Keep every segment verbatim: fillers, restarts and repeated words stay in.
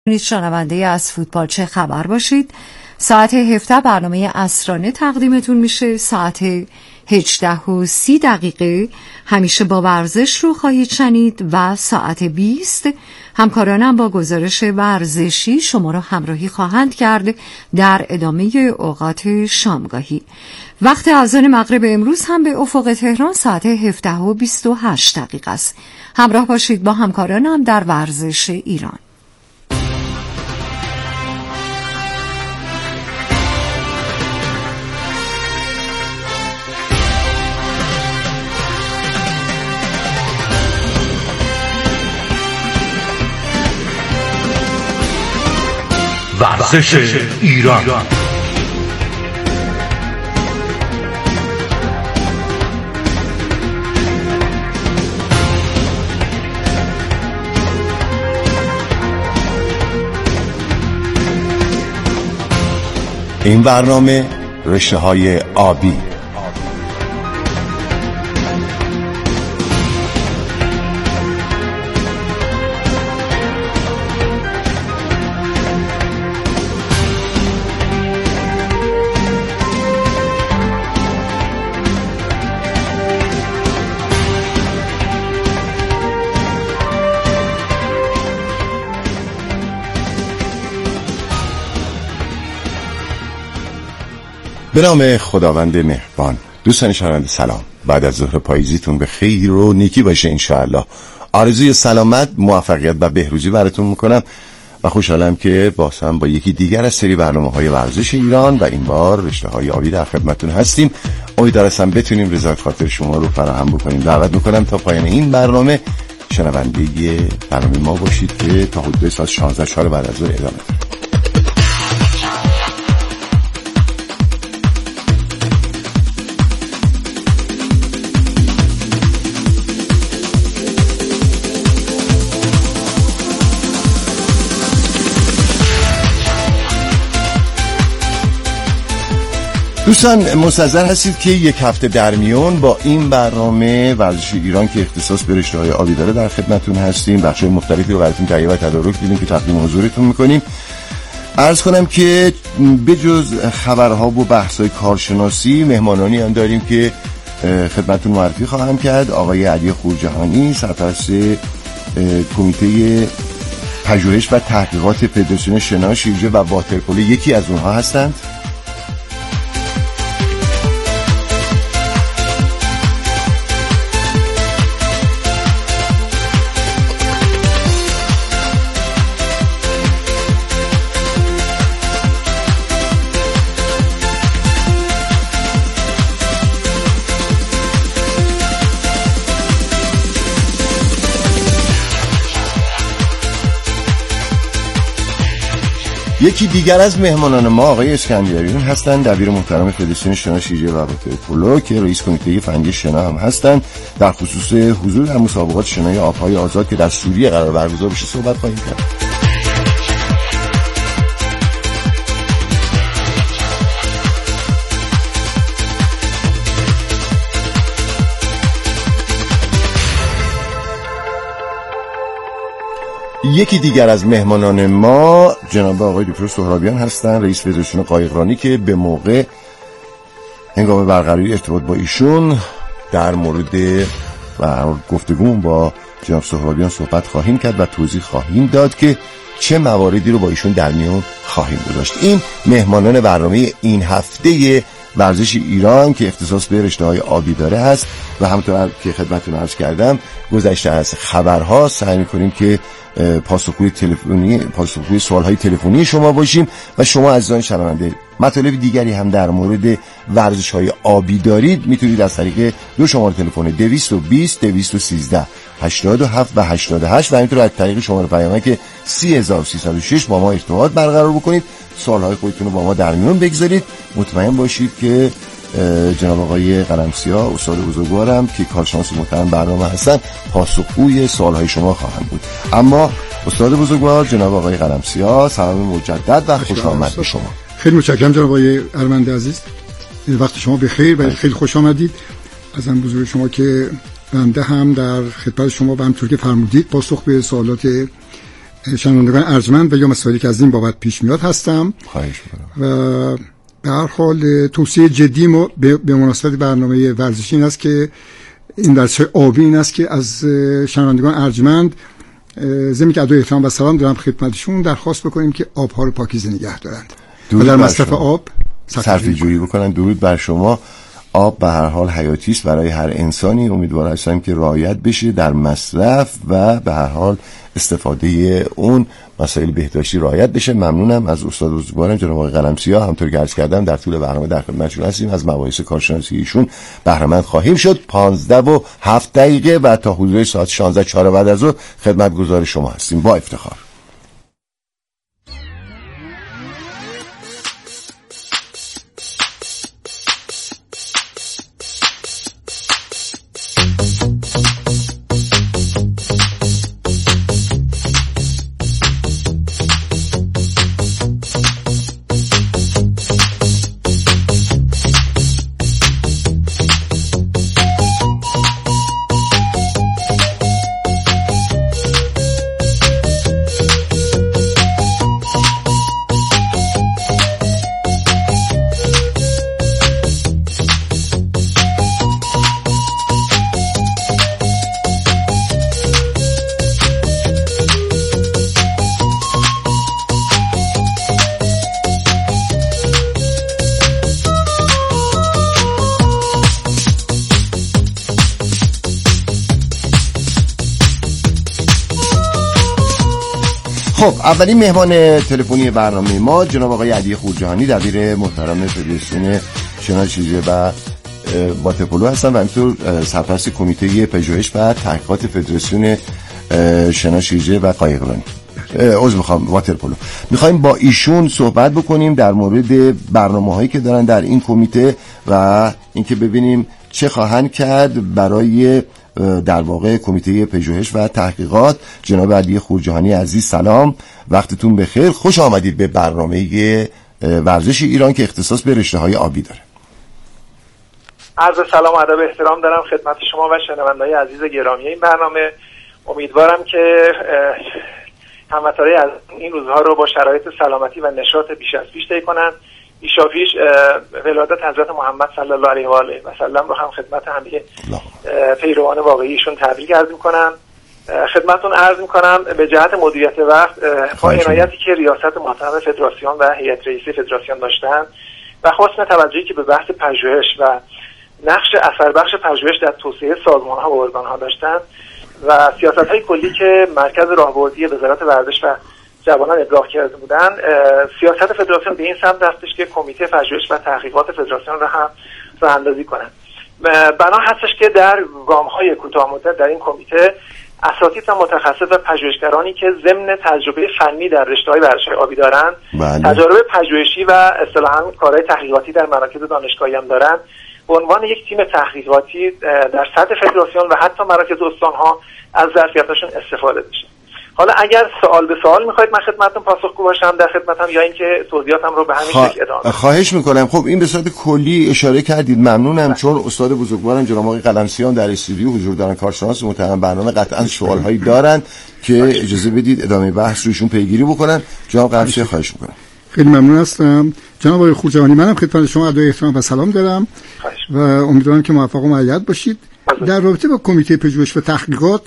شنونده از فوتبال چه خبر باشید. ساعت هفده برنامه عصرانه تقدیمتون میشه. ساعت هجده و سی دقیقه همیشه با ورزش رو خواهید شنید و ساعت بیست همکارانم با گزارش ورزشی شما رو همراهی خواهند کرد در ادامه اوقات شامگاهی. وقت اذان مغرب امروز هم به افق تهران ساعت هفده و بیست و هشت دقیقه است. همراه باشید با همکارانم در ورزش ایران. ورزش ایران. این برنامه رشته‌های آبی. به نام خداوند مهربان. دوستان شنونده سلام. بعد از ظهر پاییزیتون به خیر و نیکی باشه انشاءالله. آرزوی سلامت، موفقیت و بهروزی براتون میکنم و خوشحالم که بازم با یکی دیگر از سری برنامه‌های ورزش ایران و این بار رشته‌های آبی در خدمتتون هستیم. امیدوارم بتونیم رضایت خاطر شما رو فراهم بکنیم. دعوت میکنم تا پایان این برنامه شنونده برنامه ما باشید که تا حدود ساعت شانزده چهار بعد از ظهر ادامه داره. دوستان منتظر هستید که یک هفته در میون با این برنامه ورزش ایران که اختصاص به رشته‌های آبی داره در خدمتتون هستیم. بخش‌های مختلفی رو براتون تهیه و تدارک دیدیم که تقدیم حضورتون میکنیم. عرض کنم که بجز خبرها و بحث‌های کارشناسی مهمانانی هم داریم که خدمتتون معرفی خواهم کرد. آقای علی خورجهانی سرپرست کمیته پژوهش و تحقیقات فدراسیون شنا، شیرجه و واترپولو یکی از اونها هستند. یکی دیگر از مهمانان ما آقای اسکندریان هستند، دبیر محترم فدراسیون شنا، شیرجه و واترپولو که رئیس کمیته فنی شنا هم هستند. در خصوص حضور در مسابقات شنای آبهای آزاد که در سوریه قرار برگزار بشه صحبت خواهیم کرد. یکی دیگر از مهمانان ما جناب آقای دکتر سهرابیان هستند، رئیس فدراسیون قایقرانی که به موقع هنگام برقراری ارتباط با ایشون در مورد و گفتگومون با جناب سهرابیان صحبت خواهیم کرد و توضیح خواهیم داد که چه مواردی رو با ایشون در میون خواهیم گذاشت. این مهمانان برنامه این هفته ورزش ایران که اختصاص به رشته‌های آبی داره هست و همونطور که خدمتتون عرض کردم گذشته از خبرها سعی می‌کنیم که پاسخگوی تلفنی پاسخگوی سوال‌های تلفنی شما باشیم و شما عزیزان شنونده مطالب دیگری هم در مورد ورزش‌های آبی دارید میتونید از طریق دو شماره تلفن دویست و بیست دویست و سیزده هشتاد و هفت و هشتاد و هشت و همینطور از طریق شماره پیامک سی هزار و سیصد و شش با ما ارتباط برقرار بکنید. سوال‌های خودتون رو با ما در میون بگذارید. مطمئن باشید که جناب آقای قلمسیاه استاد بزرگوارم که کارشناس محترم برنامه هستن پاسخگوی سوال‌های شما خواهند بود. اما استاد بزرگوار جناب آقای قلمسیاه سلام مجدد و خوش آمد به شما. خیلی متشکرم جناب آقای ارمند عزیز. وقت شما بخیر و خیلی خوش آمدید. از هم بزرگ شما که بنده هم در خدمت شما و همونطور که فرمودید پاسخ به سوالات شنوندگان ارجمند و یا مسائلی که از این بابت پیش میاد هستم. خواهش می‌کنم. و به هر حال توصیه جدی ما به مناسبت برنامه ورزشی این است که این ورزش آبی این است که از شنوندگان ارجمند ضمن که ادای احترام و سلام دارم خدمتشون درخواست بکنیم که آبها رو پاکیزه نگه دارند و در مصرف آب صرفه جویی بکنن. درود بر شما. آب به هر حال حیاتی است برای هر انسانی. امیدوار هستم که رعایت بشه در مصرف و به هر حال استفاده اون مسائل بهداشتی رعایت بشه. ممنونم از استاد بزرگوارم جناب آقای قلمسیاه. همونطور که عرض کردم در طول برنامه در خدمتشون هستیم. از مباحث کارشناسی ایشون بهره مند خواهیم شد. پانزده و هفت دقیقه و تا حدود ساعت شانزده چهار بعد از ظهر خدمتگزار شما هستیم با افتخار. خب اولین مهمان تلفنی برنامه ما جناب آقای علی خورجهانی دبیر محترم فدراسیون شنا شیرجه و واترپولو هستن و همینطور سرپرست کمیته پژوهش و تحقیقات فدراسیون شنا شیرجه و قایقرانی. عذر میخوام واترپولو. میخوایم با ایشون صحبت بکنیم در مورد برنامه‌هایی که دارن در این کمیته و اینکه ببینیم چه خواهند کرد برای در واقع کمیته پژوهش و تحقیقات. جناب علی خورجهانی عزیز سلام، وقتتون بخیر، خوش آمدید به برنامه ورزش ایران که اختصاص به رشته‌های آبی داره. عرض سلام و ادب و احترام دارم خدمت شما و شنونده‌های عزیز گرامی این برنامه. امیدوارم که هموطنان از این روزها رو با شرایط سلامتی و نشاط بیش از پیش طی کنند. پیشاپیش ولادت حضرت محمد صلی الله علیه و آله و سلم رو هم خدمت همه پیروان واقعیشون تبریک عرض می‌کنم. خدمتتون عرض می‌کنم به جهت مدیریت وقت با عنایتی که ریاست محترم فدراسیون و هیئت رئیسه فدراسیون داشتن و حسن توجهی که به بحث پژوهش و نقش اثر بخش پژوهش در توسعه سازمان‌ها و ارگان‌ها داشتن و سیاست‌های کلی که مرکز راهبردی وزارت ورزش و جوانان ابلاغ کرده بودن، سیاست فدراسیون به این سمت هستش که کمیته پژوهش و تحقیقات فدراسیون را هم راه‌اندازی کنند. بنا هستش که در گام‌های کوتاه مدت در این کمیته اساتید و متخصص و پژوهشگرانی که ضمن تجربه فنی در رشته‌های ورزش آبی دارند، تجربه پژوهشی و اصطلاحاً کارهای تحقیقاتی در مراکز دانشگاهی هم دارند، به عنوان یک تیم تحقیقاتی در سطح فدراسیون و حتی مراکز استان‌ها از ظرفیتاشون استفاده بشه. حالا اگر سوال به سوال میخواید من خدمتتون پاسخگو باشم در خدمتم یا اینکه توضیحاتم رو به همین خوا... شکل ادامه خواهش میکنم. خب این به صورت کلی اشاره کردید، ممنونم. چون استاد بزرگوارم جناب آقای قلمسیان در استودیو حضور دارن، کارشناس محترم برنامه، قطعا سوالهایی دارن که اجازه بدید ادامه بحث روشون پیگیری بکنن. جناب قلمسیان خواهش میکنم. خیلی ممنون هستم جناب آقای خورجهانی. منم خدمت شما ادای احترام و سلام دارم و امیدوارم که موفق و مؤید باشید. در رابطه با کمیته پژوهش و تحقیقات،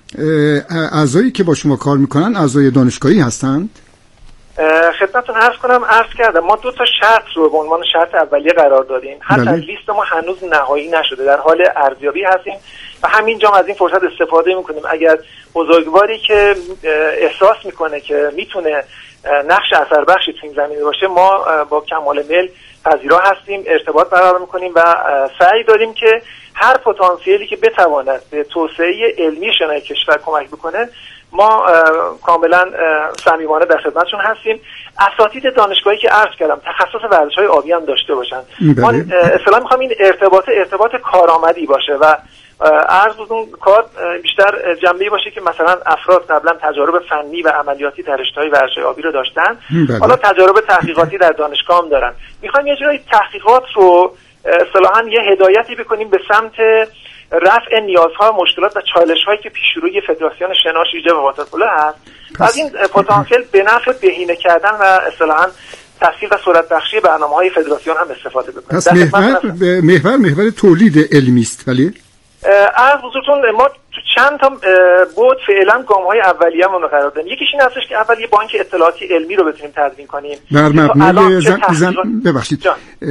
اعضایی که با شما کار میکنن اعضای دانشگاهی هستند؟ خدمتتون عرض کنم عرض کردم ما دو تا شرط رو به عنوان شرط اولیه قرار دادیم. حتی بله. لیست ما هنوز نهایی نشده، در حال ارزیابی هستیم و همینجا از این فرصت استفاده میکنیم. اگر بزرگواری که احساس میکنه که میتونه نقش اثر بخشی تو این زمینه باشه، ما با کمال میل پذیرا هستیم، ارتباط برقرار میکنیم و سعی داریم که هر پتانسیلی که بتواند به توسعه علمی شنای کشور کمک بکنه ما کاملا صمیمانه در خدمتشون هستیم. اساتید دانشگاهی که عرض کردم تخصص ورزش‌های آبی هم داشته باشن. ما اصلا میخوام این ارتباط ارتباط کارآمدی باشه و عرض اون کار بیشتر جنبه‌ای باشه که مثلا افراد قبلا تجارب فنی و عملیاتی در رشته‌های ورزش‌های آبی رو داشتن، حالا تجارب تحقیقاتی در دانشگاه هم دارن. میخوایم یه جوری تحقیقات رو اصطلاحاً یه هدایتی بکنیم به سمت رفع نیازها، مشکلات و چالش‌هایی که پیش روی فدراسیون شنا، شیجه و واترپولو هست. از این پتانسیل به نفع بهینه کردن و اصطلاحاً تسهیل و سرعت بخشی برنامه‌های فدراسیون هم استفاده بکنیم. پس محور محور محور تولید علمی است. ولی از حضورتون ما تو چند تا بود فعلا گام‌های اولیه‌مون رو قرار دادیم. یکیش این هستش که اول یه بانک اطلاعاتی علمی رو بتونیم تدوین کنیم بر مبنای زم... زم... ببخشید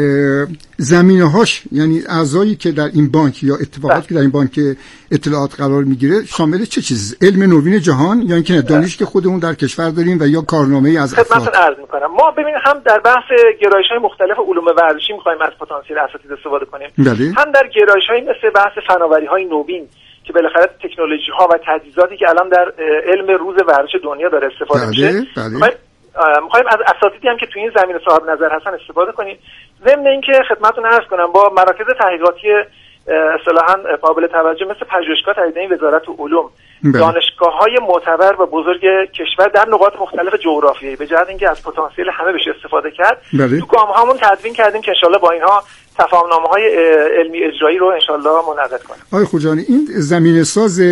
زمینه‌هاش، یعنی اعضایی که در این بانک یا اتفاقاتی که در این بانک اطلاعات قرار میگیره شامل چه چیز؟ علم نوین جهان یا اینکه دانشی که خودمون در کشور داریم و یا کارنامه‌ای از افراد؟ خدمتتون عرض می‌کنم ما ببینید هم در بحث گرایش‌های مختلف علوم ورزشی می‌خوایم از پتانسیل اساتید استفاده کنیم، بله. هم در گرایش‌های مثل بحث فناوری‌های نوین که بالاخره تکنولوژی‌ها و تجهیزاتی که الان در علم روز ورزش دنیا داره استفاده بله، میشه، بله. می‌خوایم از اساتیدی هم که تو این زمینه صاحب نظر هستن استفاده کنیم. ضمن اینکه خدمتتون عرض کنم با مراکز تحقیقاتی اصطلاحاً قابل توجه مثل پژوهشگاه تایید وزارت علوم، دانشگاه‌های معتبر و بزرگ کشور در نقاط مختلف جغرافیایی، به جهت اینکه از پتانسیل همه بشه استفاده کرد، بله. تو گام‌هامون تدوین کردیم که انشالله با اینها تفاهم‌نامه‌های علمی اجرایی رو انشالله منعقد کنیم. آقای خوجانی، این زمینه ساز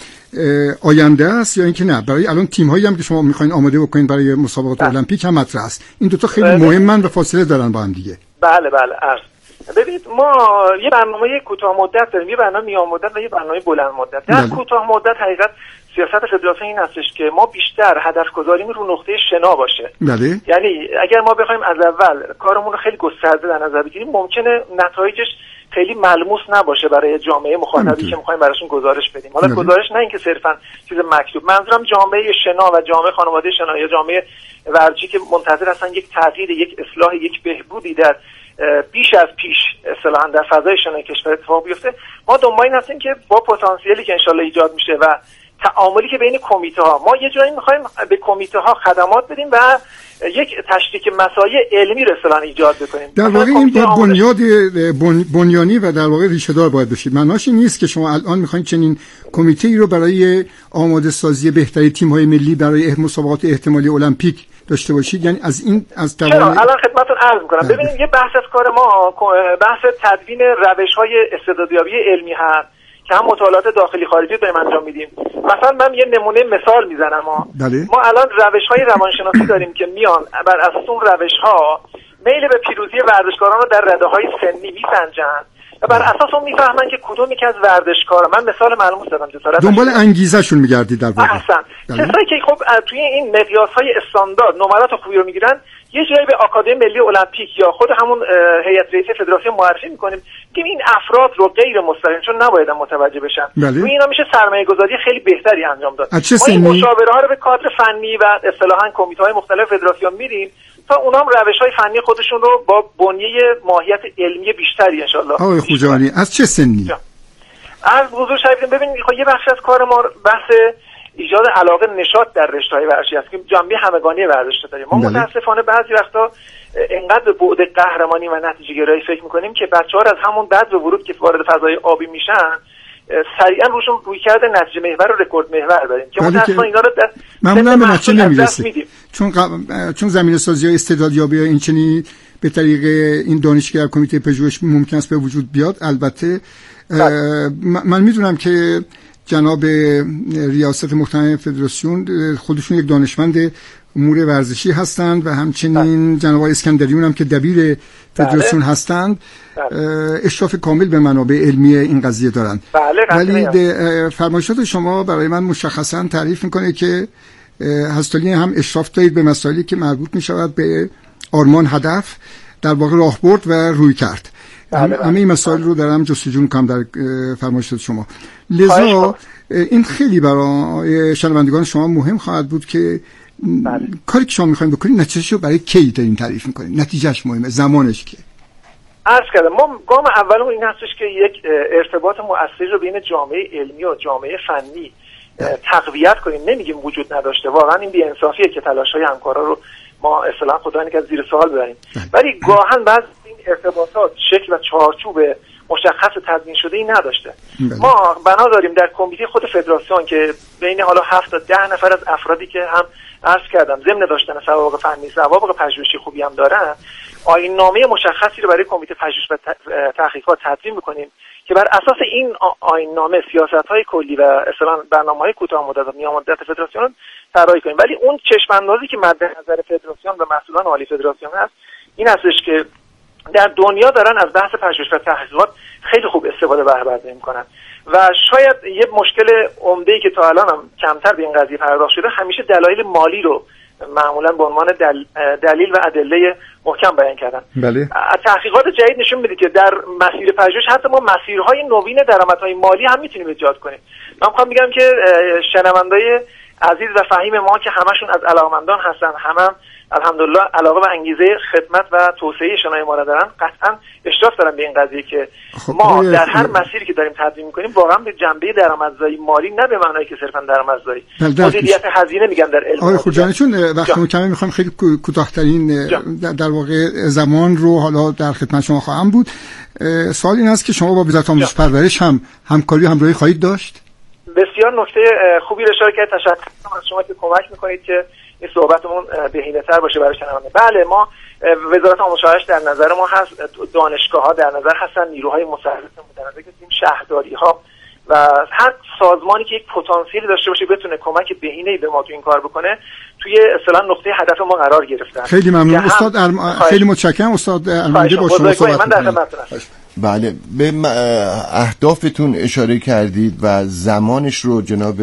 آینده است یا اینکه نه؟ برای الان تیم‌هایی هم که شما می‌خواید آماده بکنید برای مسابقات المپیک هم مطرح است. این دو تا خیلی بله. مهمن و فاصله دارن با هم دیگه. بله بله عرض. ببینید ما یه برنامه کوتاه مدت داریم، یه برنامه میان مدت و یه برنامه بلند مدت. در کوتاه مدت حقیقت سیاست فدراسیون این هستش که ما بیشتر هدف گذاریمون رو نقطه شنا باشه. بله. یعنی اگر ما بخوایم از اول کارمون رو خیلی گسترده در نظر بگیریم، ممکنه نتایجش خیلی ملموس نباشه برای جامعه مخاطبی که می‌خوایم براشون گزارش بدیم. حالا بله. گزارش نه اینکه صرفاً چیز مکتوب، منظورم جامعه شنا و جامعه خانواده شنا یا جامعه ورزشی که منتظر هستن یک تغییر، یک اصلاح، یک بهبودی در بیش از پیش اصطلاحاً در فضای شنای کشور اتفاق بیفته. ما دنبال این هستیم که با پتانسیلی که انشالله ایجاد میشه و تعاملی که بین کمیته ها، ما یه جایی میخوایم به کمیته ها خدمات بدیم و یک تشریک مسایل علمی رو اصطلاحاً ایجاد بکنیم. در واقع این باید بنیاد بنیانی و در واقع ریشه دار باید بشه. معناش این نیست که شما الان میخواین چنین کمیته ای رو برای آماده سازی بهتری تیم های ملی برای مسابقات احتمالی المپیک داشته باشید. یعنی از این از توان الان خدمتتون عرض می‌کنم. ببینید یه بحث از کار ما بحث تدوین روش‌های استعدادیابی علمی هست که هم مطالعات داخلی خارجی داریم انجام میدیم. مثلا من یه نمونه مثال میزنم. ما بله. ما الان روش‌های روانشناسی داریم که میان بر اساس اون روش‌ها میل به پیروزی ورزشکاران رو در رده‌های سنی میسنجن و بر اساس اون میفهمن که کدوم یک از ورزشکارا، من مثال ملموس زدم جسارت دنبال انگیزه‌شون میگردید در واقع. احسن. کسایی که خب توی این مقیاس‌های استاندارد نمرات خوبی رو میگیرن، یه جایی به آکادمی ملی المپیک یا خود همون هیئت رئیسه فدراسیون معرفی میکنیم که این افراد رو غیر مستقیم، چون نباید متوجه بشن، بله. اینا میشه سرمایه‌گذاری خیلی بهتری انجام داد. ما این مشاوره ها رو به کادر فنی و اصطلاحاً کمیته‌های مختلف فدراسیون میدیم تا اونا هم روش‌های فنی خودشون رو با بنیه ماهیت علمی بیشتری ان شاءالله. آقای خوجانی از چه سنی؟ از حضور شریفتون ببینید خب یه بخش از کار ما بحث ایجاد علاقه نشاط در رشته‌های ورزشی است که جنبه همگانی ورزش داریم. ما متاسفانه بعضی وقتا انقدر به بعد قهرمانی و نتیجه گرایی فکر می‌کنیم که بچه‌ها از همون بعد ورود که وارد فضای آبی میشن سریعا روشون روی کرده نتیجه محور و رکورد محور داریم که متأسفانه اینا رو در معمولا به نتیجه نمیرسه، چون قب... چون زمینه سازی‌های استعدادیابی این چنین به طریق این دانشگاه کمیته پژوهش ممکن است به وجود بیاد. البته من میدونم که جناب ریاست محترم فدراسیون خودشون یک دانشمند امور ورزشی هستند و همچنین جناب اسکندریون هم که دبیر فدراسیون هستند اشراف کامل به منابع علمی این قضیه دارند. ولی فرمایشات شما برای من مشخصا تعریف میکنه که هستالی هم اشراف دارید به مسائلی که مربوط میشود به آرمان، هدف، در واقع راهبرد و روی کرد. همه این مسائل رو دارم جستجو میکنم در فرمایشات شما. لذا این خیلی برای شنوندگان شما مهم خواهد بود که بله. کاری که شما میخواین بکنید نتیجهش رو برای کی دارین تعریف میکنید؟ نتیجهش مهمه، زمانش که عرض کردم ما گام اولمون این هستش که یک ارتباط مؤثر رو بین جامعه علمی و جامعه فنی بله. تقویت کنیم. نمیگیم وجود نداشته، واقعا این بی‌انصافیه که تلاش‌های همکارا رو ما اصطلاحاً خدا نکنه زیر سوال ببریم، ولی گاهن بعضی این ارتباطات شکل و چارچوب مشخص تدوین شده ای نداشته. بله. ما بنا داریم در کمیته خود فدراسیون که بین حالا هفت تا ده نفر از افرادی که هم عرض کردم ضمن داشتن سوابق فنی سوابق پژوهشی خوبی هم دارن، آیین‌نامه مشخصی رو برای کمیته پژوهش و تحقیقات تدوین می‌کنیم که بر اساس این آیین‌نامه سیاست‌های کلی و اصلا برنامه‌های کوتاه مدت و میان مدت فدراسیون طراحی کنیم. ولی اون چشم‌اندازی که مد نظر فدراسیون و مسئولان عالی فدراسیون هست این هستش که در دنیا دارن از بحث پژوهش و تحقیقات خیلی خوب استفاده بهره برداری می‌کنن و شاید یه مشکل عمده‌ای که تا الان هم کمتر به این قضیه پرداخت شده، همیشه دلایل مالی رو معمولا به عنوان دل... دلیل و ادله محکم بیان کردن. بله. تحقیقات جدید نشون میده که در مسیر پژوهش حتی ما مسیرهای نوین درآمدهای مالی هم میتونیم ایجاد کنیم. من میخوام بگم که شنوندای عزیز و فهیم ما که همشون از علاقمندان هستن، همه هم الحمدلله علاقه و انگیزه خدمت و توسعه شنای ما را دارن، قطعا اشراف دارن به این قضیه که خب ما در هر مسیری که داریم تدوین می‌کنیم واقعا به جنبه درآمدزایی مالی، نه به معنای که صرفا درآمدزایی، مدیریت هزینه میگن در علم. آقای خوجانی، چون وقتمون کمه می‌خوام خیلی کوتاه‌ترین در واقع زمان رو حالا در خدمت شما خواهم بود. سوال این است که شما با وزارت آموزش پرورش هم همکاری و همراهی خواهید داشت؟ بسیار نکته خوبی رو اشاره کردید. تشکر از شما که کمک می‌کنید که این صحبتمون بهینه‌تر باشه برای شنونده. بله، ما وزارت آموزش و پرورش در نظر ما هست، دانشگاه‌ها در نظر هستن، نیروهای مسلح متنوع که شهرداری‌ها و هر سازمانی که یک پتانسیلی داشته باشه بتونه کمک بهینه‌ای به ما تو این کار بکنه، توی اصطلاح نقطه هدف ما قرار گرفتن. خیلی ممنون استاد ارم... خیلی متشکرم استاد ارمندی، با شما صحبت می‌کنم. بله، به اهدافتون اشاره کردید و زمانش رو جناب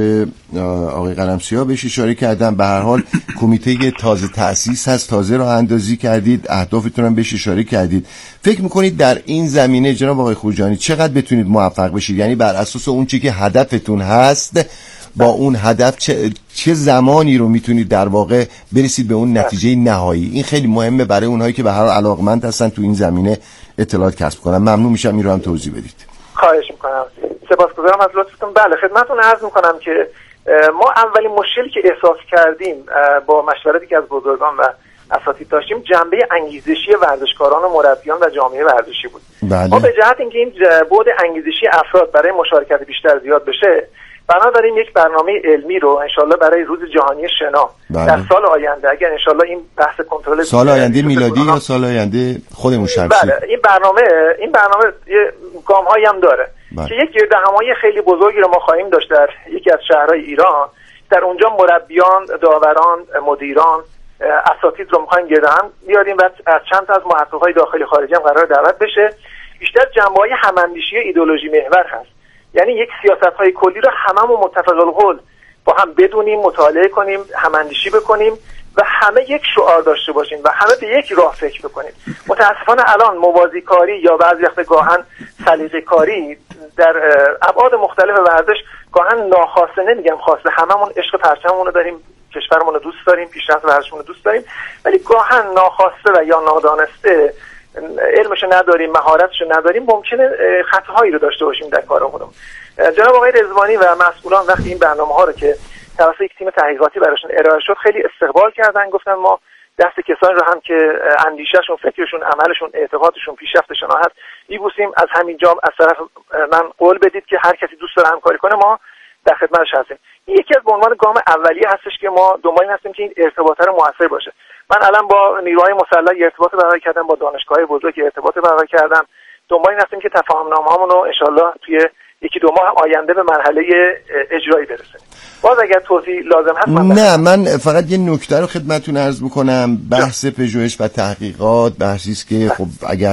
آقای قلمسیاه بهش اشاره کردن. به هر حال کمیته تازه تأسیس هست، تازه راه اندازی کردید، اهدافتون هم بهش اشاره کردید. فکر میکنید در این زمینه جناب آقای خوجانی چقدر بتونید موفق بشید؟ یعنی بر اساس اون چیزی که هدفتون هست، با اون هدف چه, چه زمانی رو میتونید در واقع برسید به اون نتیجه نهایی؟ این خیلی مهمه برای اونهایی که به هر حال علاقمند هستن تو این زمینه اطلاعات کسب کنن. ممنون میشم این رو هم توضیح بدید. خواهش میکنم. سپاسگزارم از لطفتون. بله، خدمتتون عرض میکنم که ما اولین مشکلی که احساس کردیم با مشورتی که از بزرگان و اساتید داشتیم، جنبه انگیزشی ورزشکاران و مربیان و جامعه ورزشی بود. بله. ما به جهت اینکه این بعد انگیزشی افراد برای مشارکت بیشتر زیاد بشه، بنا داریم یک برنامه علمی رو انشالله برای روز جهانی شنا بله. در سال آینده، اگر انشالله این بحث کنترل سال آینده میلادی یا سال آینده خودمون شمسی، بله، این برنامه این برنامه یه گام‌هایی هم داره بله. که یک گردهمایی خیلی بزرگی رو ما خواهیم داشت در یکی از شهرهای ایران. در اونجا مربیان، داوران، مدیران، اساتید رو می‌خوایم گردهم بیاریم و از چند تا از محقق‌های داخلی خارجی هم قرار دعوت بشه. بیشتر جنبه‌های هم‌اندیشی ایدئولوژی محور هست، یعنی یک سیاست‌های کلی رو هممون متفق القول با هم بدونیم، مطالعه کنیم، هم‌اندیشی بکنیم و همه یک شعار داشته باشیم و همه به یک راه فکر بکنیم. متأسفانه الان موازی کاری یا بعضی وقت گاهن سلیقه کاری در ابعاد مختلف ورزش، گاهن ناخواسته، نمیگم خواسته، هممون عشق پرچممون رو داریم، کشورمون رو دوست داریم، پیشرفت ورزشمون رو دوست داریم، ولی گاهن ناخواسته و یا نادانسته علمشو نداریم، مهارتشو نداریم، ممکنه خطاهایی رو داشته باشیم در کارمون. جناب آقای رضوانی و مسئولان وقتی این برنامه‌ها رو که توسط یک تیم تحقیقاتی براشون ارائه شد خیلی استقبال کردن، گفتن ما دست کسانی رو هم که اندیشهشون، فکرشون، عملشون، اعتقادشون پیشرفت شنا هست میبوسیم. از همین جام از طرف من قول بدید که هر کسی دوست داره همکاری کنه ما در خدمتش هستیم. این یکی از به عنوان گام اولیه هستش که ما دنبال این هستیم که این ارتباط رو موثر باشه. من الان با نیروهای مسلح ارتباط برقرار کردم، با دانشگاه‌های بزرگ ارتباط برقرار کردم. دنبال این هستیم که تفاهم‌نامه‌هامون رو ان شاءالله توی یکی دو ماه آینده به مرحله اجرایی برسونیم. باز اگر توضیح لازم هست من نه، من فقط یه نکته رو خدمتتون عرض بکنم. بحث پژوهش و تحقیقات بحثی است که خب اگر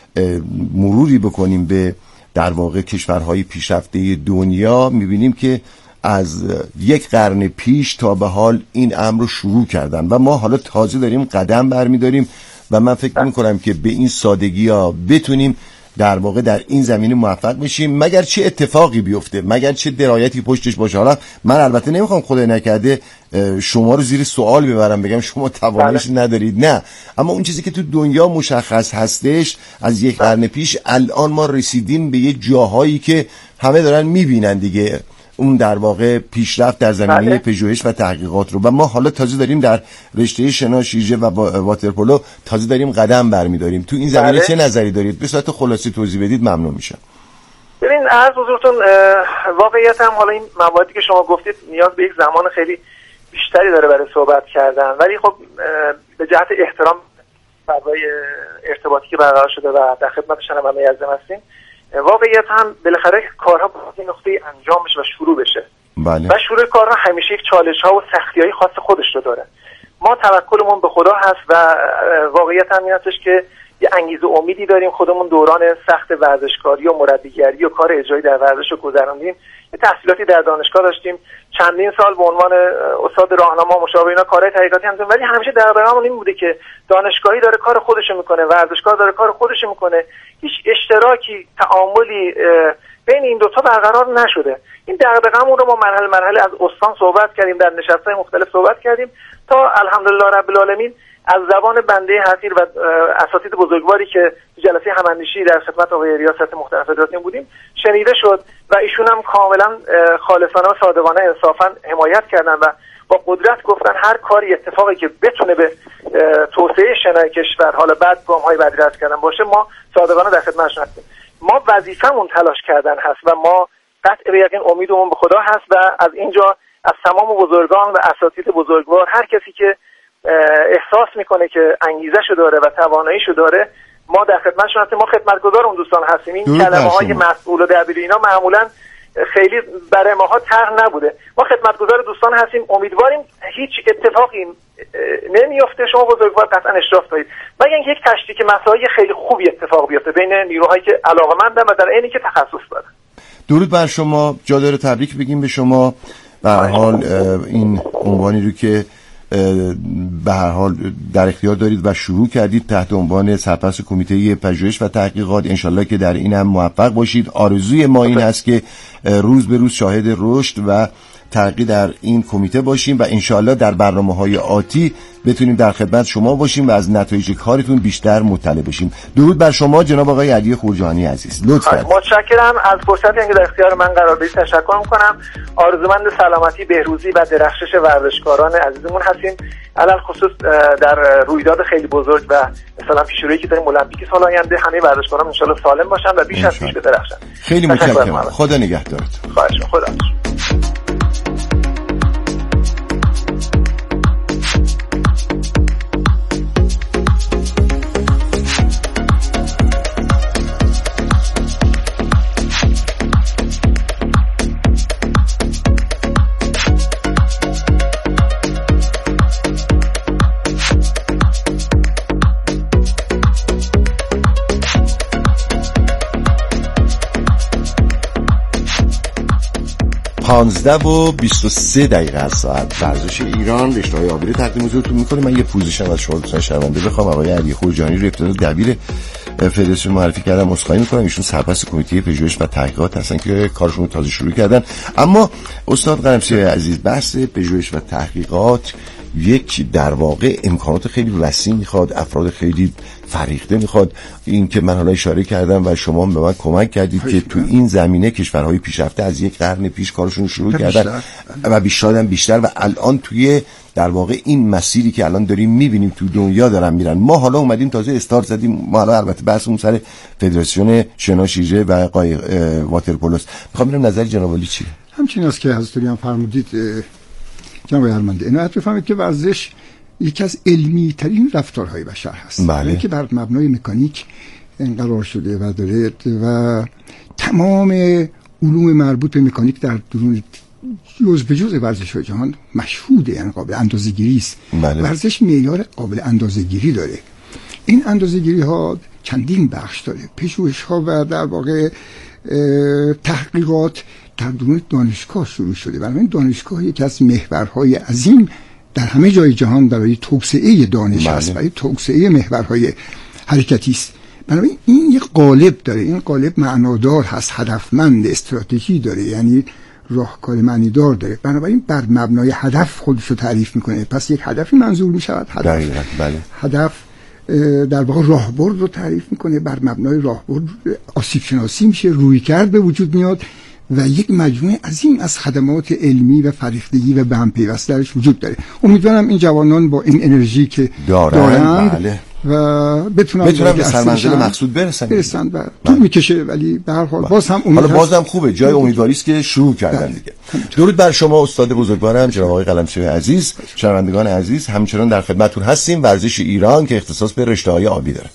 مروری بکنیم به در واقع کشورهای پیشرفته دنیا می‌بینیم که از یک قرن پیش تا به حال این امر رو شروع کردن و ما حالا تازه داریم قدم برمی‌داریم و من فکر می‌کنم که به این سادگی‌ها بتونیم در واقع در این زمینه موفق بشیم، مگر چه اتفاقی بیفته، مگر چه درایتی پشتش باشه. حالا من البته نمیخوام خدای نکرده شما رو زیر سوال ببرم بگم شما توانش ندارید، نه، اما اون چیزی که تو دنیا مشخص هستش از یک قرن پیش الان ما رسیدیم به یه جاهایی که همه دارن میبینن دیگه اون در واقع پیشرفت در زمینه پژوهش و تحقیقات رو و ما حالا تازه داریم در رشته شنا، شیژه و واترپولو تازه داریم قدم برمی‌داریم. تو این زمینه بله. چه نظری دارید؟ به صورت خلاصه توضیح بدید ممنون میشم. ببین عرض حضورتون، واقعیت هم حالا این مواردی که شما گفتید نیاز به یک زمان خیلی بیشتری داره برای صحبت کردن، ولی خب به جهت احترام برای ارتباطی که برقرار شده و در خدمت شنوندگان عزیزم هستیم، واقعیتاً بالاخره کارها باید نقطه انجام بشه و شروع بشه. بله. و شروع کارها همیشه یک چالش‌ها و سختی‌های خاص خودش رو داره. ما توکلمون به خدا هست و واقعیت هم این هستش که یه انگیزه امیدی داریم. خودمون دوران سخت ورزشکاری و مربیگری و کار اجرایی در ورزش رو گذروندیم. یه تحصیلاتی در دانشگاه داشتیم، چندین سال به عنوان استاد راهنما مشاور اینا کارهای تحقیقاتی انجام، ولی همیشه دغدغه‌مون این بوده که دانشگاهی داره کار خودش میکنه، ورزشکار داره کار خودش میکنه، هیچ اشتراکی، تعاملی بین این دوتا برقرار نشده. این دغدغه‌مون رو ما مرحله مرحله از استان صحبت کردیم، در نشست‌های مختلف صحبت کردیم تا الحمدلله رب العالمین از زبان بنده حقیر و اساتید بزرگواری که جلسه هماندیشی در خدمت آقای ریاست محترم فدراسیون بودیم شنیده شد و ایشون هم کاملا خالصانه و صادقانه انصافا حمایت کردن و با قدرت گفتن هر کاری اتفاقی که بتونه به توسعه شنای کشور حالا بعد گام‌های بعدی رد کردن باشه ما صادقانه در خدمتشون هستیم. ما وظیفمون تلاش کردن هست و ما قطع به یقین امیدمون به خدا هست و از اینجا از تمام بزرگان و اساتید بزرگوار هر کسی که احساس میکنه که انگیزه‌شو داره و تواناییشو داره ما در خدمتشون هستیم. ما خدمتگزار اون دوستان هستیم. این کلمه‌های مسئول و دبیر اینا معمولا خیلی برای ماها طرح نبوده. ما خدمتگزار دوستان هستیم، امیدواریم هیچ اتفاقی نمیفته، شما بزرگوار قطعا اشراف دارید مگر اینکه یک تشریک مسائل خیلی خوبی اتفاق بیفته بین نیروهایی که علاقه‌مندن و در عینی که تخصص دارن. درود بر شما، جا داره تبریک بگیم به شما. به هر حال این عنوانی رو که به هر حال در اختیار دارید و شروع کردید تحت عنوان سرپرست کمیته پژوهش و تحقیقات، انشالله که در این هم موفق باشید. آرزوی ما این است که روز به روز شاهد رشد و ترقی در این کمیته باشیم و انشالله در برنامه‌های آتی بتونیم در خدمت شما باشیم و از نتایج کارتون بیشتر مطلع بشیم. درود بر شما جناب آقای علی خورجانی عزیز. لطفاً. متشکرم از فرصتی که در اختیار من قرار دادید. تشکر می‌کنم. آرزومند سلامتی، بهروزی و درخشش ورزشکاران عزیزمون هستیم، علل خصوص در رویداد خیلی بزرگ و مثلا پیشرویی که داریم المپیک سال آینده همه ورزشکاران ان شاءالله سالم باشن و بیش از پیش بدرخشن. خیلی متشکرم. خدا نگهدارت. خواهش می‌کنم. خدا. پانزده و بیست و سه دقیقه از ساعت ورزش ایران رشته‌های آبی تقدیم حضورتون می‌کنه. من یه پوزیشن از شما دوستان شنونده بخوام آقای علی خورجانی رو ابتدا دبیر فدراسیون معرفی کردم، عذرخواهی می‌کنم. ایشون سرپرست کمیته پژوهش و تحقیقات هستن که کارشون رو تازه شروع کردن. اما استاد قرمسی‌های عزیز، بحث پژوهش و تحقیقات یک در واقع امکانات خیلی وسیع میخواد، افراد خیلی فریخته میخواد. این که من حالا اشاره کردم و شما به من کمک کردید که تو این زمینه کشورهای پیشرفته از یک قرن پیش کارشون شروع کردن و بیشتر بیشتر و الان توی در واقع این مسیری که الان داریم میبینیم تو دنیا دارن میرن. ما حالا اومدیم تازه استارت زدیم. ما حالا البته بحثمون سر فدراسیون شنا شیژه و قایق واترپولوست. میخوام ببینم نظر جناب عالی چیه. همچنین است که حضرت علی هم فرمودید جناب هرمنده، عنایت بفرمایید که ورزش یکی از علمی ترین رفتارهای بشر هست. بله. که بر مبنای مکانیک قرار شده و داره و تمام علوم مربوط به مکانیک در درون جز به جز ورزش های جهان مشهوده، یعنی قابل اندازه‌گیری است. بله. ورزش معیار قابل اندازه‌گیری داره. این اندازه‌گیری ها چندین بخش داره، پژوهش ها و در واقع تحقیقات در درون دانشگاه شروع شده. بنابراین دانشگاه یکی از محورهای عظیم در همه جای جهان برای توسعه دانش است، برای توسعه محورهای حرکتی است. بنابراین این یک قالب داره، این قالب معنادار هست، هدفمند، استراتژی داره، یعنی راهکار معنیدار داره. بنابراین بر مبنای هدف خودش رو تعریف میکنه. پس یک هدفی منظور میشود. هدف بله. هدف در واقع راهبرد رو تعریف میکنه. بر مبنای راهبرد آسیب شناسی میشه، رویکرد به وجود میاد و یک مجموعه عظیم از خدمات علمی و فریختگی و به هم پیوسته درش وجود داره. امیدوارم این جوانان با این انرژی که دارن، دارند بله. و بتونن بتونن به سرمنزل مقصود برسن برسن و طول میکشه، ولی به هر حال باز هم حالا باز هم خوبه، جای امیدواری است که شروع کردن دیگه. درود بر شما استاد بزرگوارم جناب آقای قلمچی عزیز. شنوندگان عزیز، همچنان در خدمتتون هستیم. ورزش ایران که اختصاص به رشته‌های آبی داره.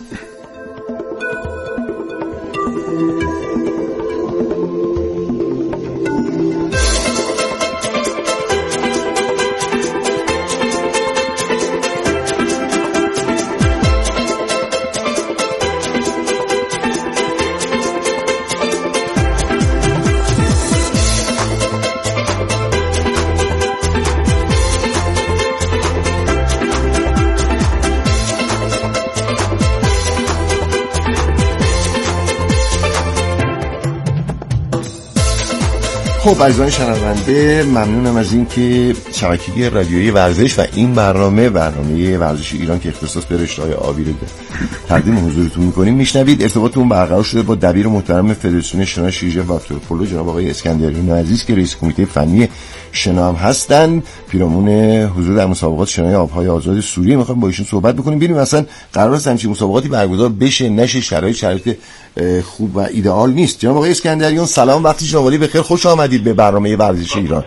خب عزیزان شنونده، ممنونم از این که شبکه رادیویی ورزش و این برنامه برنامه ورزش ایران که اختصاص به رشته‌های آبی رو تقدیم حضورتون می‌کنیم میشنوید. ارتباطتون برقرار شده با دبیر محترم فدراسیون شنا شیرجه واترپولو جناب آقای اسکندریان عزیز که رئیس کمیته فنی شنا هم هستن. پیرامون حضور در مسابقات شنای آب‌های آزاد سوریه می‌خوایم با ایشون صحبت بکنیم، ببینیم مثلا قرار است همچین مسابقاتی برگزار بشه نشه، شرایط شرایط خوب و ایدئال نیست. جناب آقای اسکندریان سلام، وقتی شما ولی بخیر، خوش آمدید به برنامه ورزش ایران.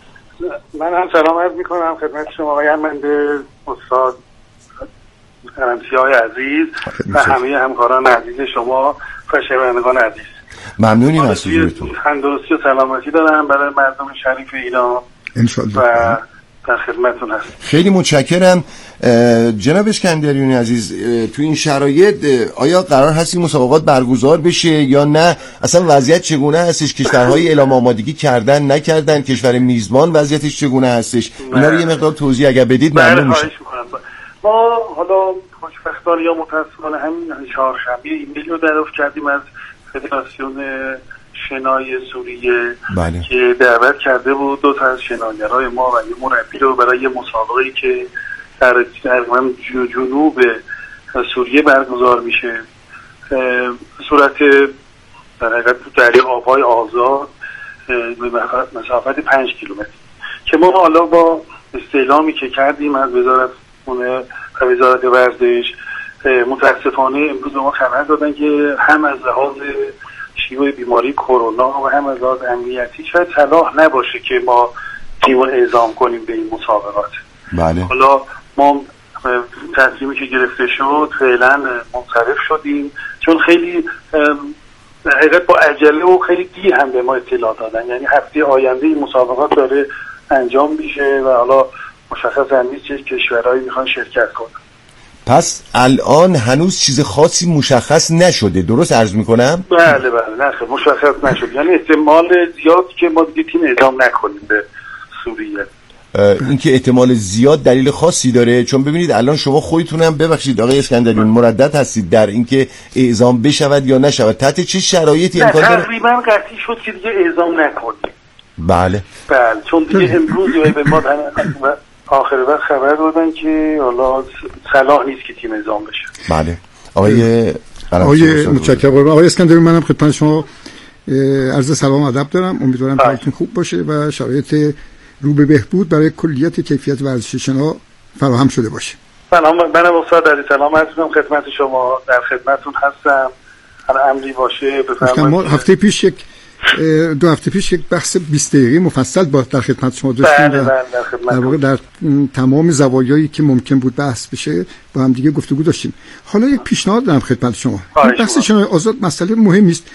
من هم سلام عرض می‌کنم خدمت شما آقای ارمنده، استاد قلمچی‌های عزیز و همه همکاران عزیز شما و شنوندگان عزیز. ممنونیم از حضورتون. تندرستی و سلامتی دارم برای مردم شریف ایران انشالله و در خدمتتون هستم. خیلی متشکرم. جناب اسکندریانی عزیز، تو این شرایط آیا قرار هست این مسابقات برگزار بشه یا نه؟ اصلا وضعیت چگونه هستش؟ کشورهای اعلام آمادگی کردن نکردن؟ کشور میزبان وضعیتش چگونه هستش؟ اینا رو یه مقدار توضیح اگر بدید ممنون میشم. ما حالا خوشبختانه یا متاسفانه همین چهارشنبه ایمیل رو دریافت کردیم از فدراسیون شنای سوریه بله. که دعوت کرده بود دو تا از شناگرای ما و یه مربی رو برای مسابقه‌ای که در جنوب سوریه برگزار میشه به صورت در حقیقت در آب‌های آزاد به مسافت پنج کیلومتر که ما حالا با استعلامی که کردیم از وزارت خونه و وزارت ورزش متاسفانه امروز ما خبر دادن که هم از لحاظ شیوع بیماری کرونا و هم از لحاظ امنیتی شاید صلاح نباشه که ما تیم رو اعزام کنیم به این مسابقات. بله. حالا ما تصمیمی که گرفته شد فعلا منصرف شدیم، چون خیلی در حقیقت با عجله و خیلی دیر هم به ما اطلاع دادن، یعنی هفته آینده این مسابقات داره انجام میشه و حالا مشخص هم نیست چه کشورهایی میخوان شرکت کنن. پس الان هنوز چیز خاصی مشخص نشده، درست عرض میکنم؟ بله بله نه خیلی مشخص نشده، یعنی احتمال زیاد که ما دیگه تیم اعزام نکنیم به سوریه. اینکه احتمال زیاد دلیل خاصی داره؟ چون ببینید الان شما خودتون هم ببخشید آقای اسکندریان مردد هستید در اینکه اعزام بشود یا نشود، تحت چه شرایطی امکان داره؟ تقریبا قطعی شد که دیگه اعزام نکنیم. بله بله چون دیگه امروز به ما آخر وقت خبر دادن که حالا صلاح نیست که تیم اعزام بشه. بله آقای آقای متشکرم. آقای اسکندریان منم خدمت شما عرض سلام و ادب دارم. امیدوارم حالتون خوب باشه و شرایط رو به بهبود برای کلیت کیفیت ورزش شنا فراهم شده باشه. سلام، منم استاد علی سلام عرض می‌کنم خدمت شما، در خدمتتون هستم. هر امری باشه بفرمایید. ما هفته پیش یک دو هفته پیش یک بحث بیست دقیقه‌ای مفصل با در خدمت شما داشتیم بله، بله، در, در واقع در تمام زوایایی که ممکن بود بحث بشه با هم دیگه گفتگو داشتیم. حالا یک پیشنهاد دارم خدمت شما. بحث شما آزاد مسئله مهمی است.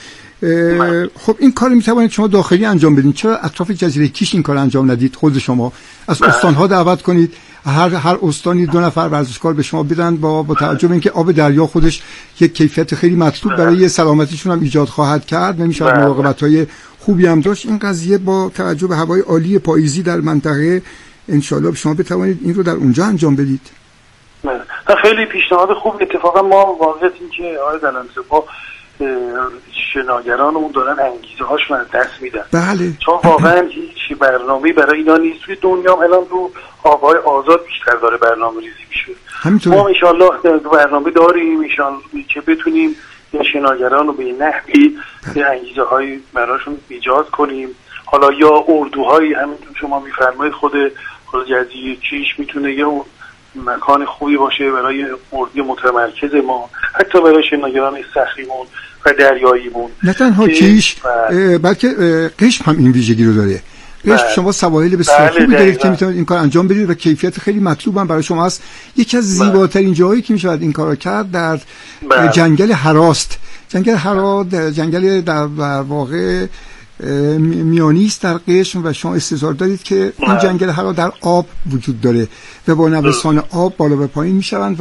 خب این کار میتوانید شما داخلی انجام بدین، چرا اطراف جزیره کیش این کار انجام ندید؟ خود شما از استان‌ها دعوت کنید، هر هر استانی دو نفر ورزشکار به شما بدن، با با توجه به اینکه آب دریا خودش یک کیفیت خیلی مطلوب برای سلامتیشون هم ایجاد خواهد کرد و میشه مراقبت‌های خوبی هم داشت. این قضیه با توجه به هوای عالی پاییزی در منطقه انشالله شما بتوانید این رو در اونجا انجام بدید. نه خیلی پیشنهاد خوب. اتفاقا ما واقعیت این که آقای دلنسه با شناگرانمون دارن انگیزه هاشون از دست میدن. بله. چون واقعا هیچ برنامه‌ای برای اینا نیست. توی دنیا الان رو آب‌های آزاد بیشتر داره برنامه ریزی میشه. همینطور. ما انشالله برنامه داریم انشالله که بتونیم این شناگران رو به این نحوی به انگیزه هایی براشون ایجاد کنیم. حالا یا اردوهایی همینطور شما میفرمایید خود خود جزیره کیش میتونه یا مکان خوبی باشه برای مردی متمرکز ما، حتی برای شناگران صخریمون و دریاییمون. نه تنها کیش بلکه قشم هم این ویژگی رو داره. قشم شما سواحل بسیار خوبی دارید که میتونید این کار انجام بدید و کیفیت خیلی مطلوب هم برای شما است. یکی از زیباترین جاهایی که میشه این کارو کرد در بله. جنگل هراست. جنگل هرا جنگل در واقع میانی است در قشم و شما استظهار دارید که این جنگل هرا در آب وجود داره و با نوسان آب بالا و پایین میشوند